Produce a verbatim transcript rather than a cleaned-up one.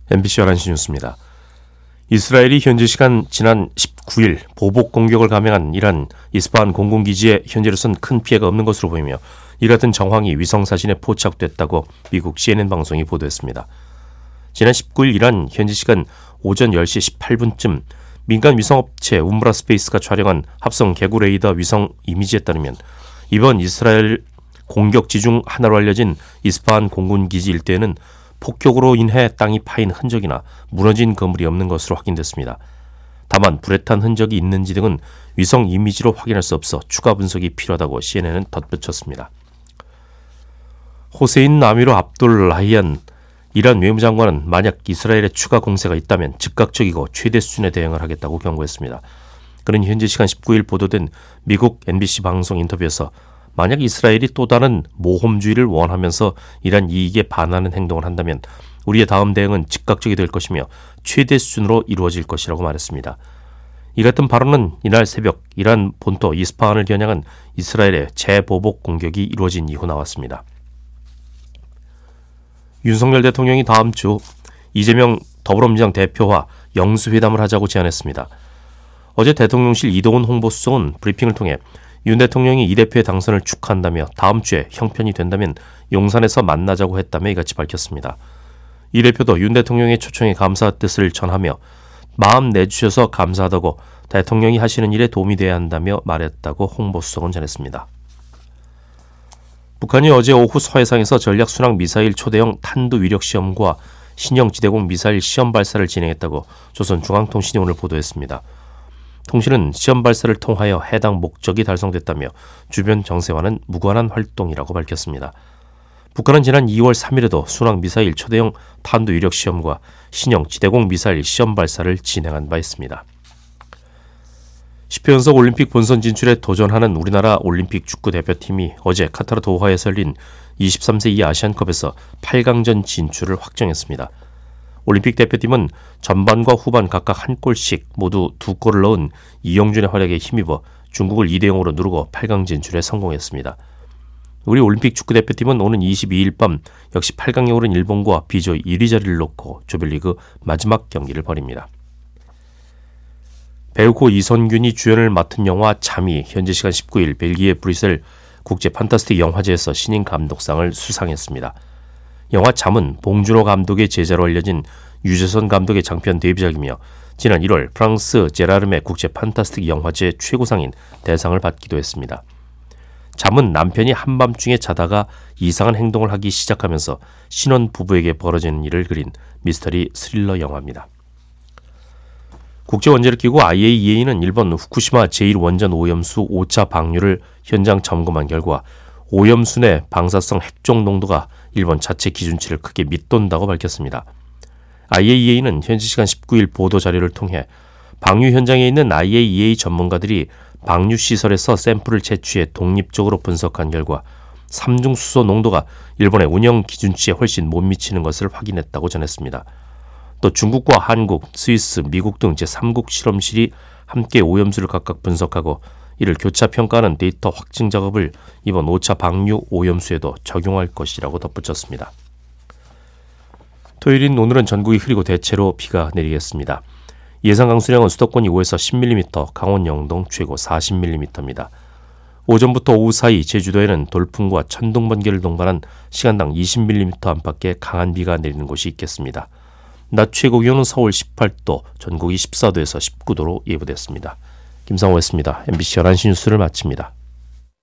엠비씨 열한 시 뉴스입니다. 이스라엘이 현지 시간 지난 십구 일 보복 공격을 감행한 이란 이스파한 공군기지에 현재로선 큰 피해가 없는 것으로 보이며 이 같은 정황이 위성사진에 포착됐다고 미국 씨엔엔 방송이 보도했습니다. 지난 십구 일 이란 현지 시간 오전 열 시 십팔 분쯤 민간 위성업체 움브라 스페이스가 촬영한 합성 개구 레이더 위성 이미지에 따르면 이번 이스라엘 공격지 중 하나로 알려진 이스파한 공군기지 일대에는 폭격으로 인해 땅이 파인 흔적이나 무너진 건물이 없는 것으로 확인됐습니다. 다만 불에 탄 흔적이 있는지 등은 위성 이미지로 확인할 수 없어 추가 분석이 필요하다고 씨엔엔은 덧붙였습니다. 호세인 아미로 압돌 라히안 이란 외무장관은 만약 이스라엘에 추가 공세가 있다면 즉각적이고 최대 수준의 대응을 하겠다고 경고했습니다. 그는 현지 시간 십구 일 보도된 미국 엠비씨 방송 인터뷰에서 만약 이스라엘이 또 다른 모험주의를 원하면서 이란 이익에 반하는 행동을 한다면 우리의 다음 대응은 즉각적이 될 것이며 최대 수준으로 이루어질 것이라고 말했습니다. 이 같은 발언은 이날 새벽 이란 본토 이스파한을 겨냥한 이스라엘의 재보복 공격이 이루어진 이후 나왔습니다. 윤석열 대통령이 다음 주 이재명 더불어민주당 대표와 영수회담을 하자고 제안했습니다. 어제 대통령실 이동훈 홍보수석은 브리핑을 통해 윤 대통령이 이 대표의 당선을 축하한다며 다음 주에 형편이 된다면 용산에서 만나자고 했다며 이같이 밝혔습니다. 이 대표도 윤 대통령의 초청에 감사 뜻을 전하며 마음 내주셔서 감사하다고 대통령이 하시는 일에 도움이 돼야 한다며 말했다고 홍보수석은 전했습니다. 북한이 어제 오후 서해상에서 전략순항 미사일 초대형 탄도 위력 시험과 신형 지대공 미사일 시험 발사를 진행했다고 조선중앙통신이 오늘 보도했습니다. 통신은 시험 발사를 통하여 해당 목적이 달성됐다며 주변 정세와는 무관한 활동이라고 밝혔습니다. 북한은 지난 이월 삼일에도 순항 미사일 초대형 탄도 위력 시험과 신형 지대공 미사일 시험 발사를 진행한 바 있습니다. 십 회 연속 올림픽 본선 진출에 도전하는 우리나라 올림픽 축구 대표팀이 어제 카타르 도하에서 열린 이십삼 세 이하 아시안컵에서 팔 강전 진출을 확정했습니다. 올림픽 대표팀은 전반과 후반 각각 한 골씩 모두 두 골을 넣은 이영준의 활약에 힘입어 중국을 이 대 영으로 누르고 팔 강 진출에 성공했습니다. 우리 올림픽 축구대표팀은 오는 이십이 일 밤 역시 팔 강에 오른 일본과 비조 일 위 자리를 놓고 조별리그 마지막 경기를 벌입니다. 배우 고 이선균이 주연을 맡은 영화 잠이 현지 시간 십구 일 벨기에 브뤼셀 국제 판타스틱 영화제에서 신인 감독상을 수상했습니다. 영화 잠은 봉준호 감독의 제자로 알려진 유재선 감독의 장편 데뷔작이며 지난 일월 프랑스 제라름의 국제 판타스틱 영화제 최고상인 대상을 받기도 했습니다. 잠은 남편이 한밤중에 자다가 이상한 행동을 하기 시작하면서 신혼 부부에게 벌어지는 일을 그린 미스터리 스릴러 영화입니다. 국제원자력기구 아이에이이에이는 일본 후쿠시마 제일 원전 오염수 오 차 방류를 현장 점검한 결과 오염수 내 방사성 핵종 농도가 일본 자체 기준치를 크게 밑돈다고 밝혔습니다. 아이에이이에이는 현지 시간 십구 일 보도 자료를 통해 방류 현장에 있는 아이에이이에이 전문가들이 방류시설에서 샘플을 채취해 독립적으로 분석한 결과 삼중수소 농도가 일본의 운영 기준치에 훨씬 못 미치는 것을 확인했다고 전했습니다. 또 중국과 한국, 스위스, 미국 등 제삼 국 실험실이 함께 오염수를 각각 분석하고 이를 교차평가하는 데이터 확증 작업을 이번 오 차 방류 오염수에도 적용할 것이라고 덧붙였습니다. 토요일인 오늘은 전국이 흐리고 대체로 비가 내리겠습니다. 예상 강수량은 수도권이 오에서 십 밀리미터, 강원 영동 최고 사십 밀리미터입니다. 오전부터 오후 사이 제주도에는 돌풍과 천둥 번개를 동반한 시간당 이십 밀리미터 안팎의 강한 비가 내리는 곳이 있겠습니다. 낮 최고 기온은 서울 십팔 도, 전국이 십사 도에서 십구 도로 예보됐습니다. 김상호였습니다. 엠비씨 열한 시 뉴스를 마칩니다.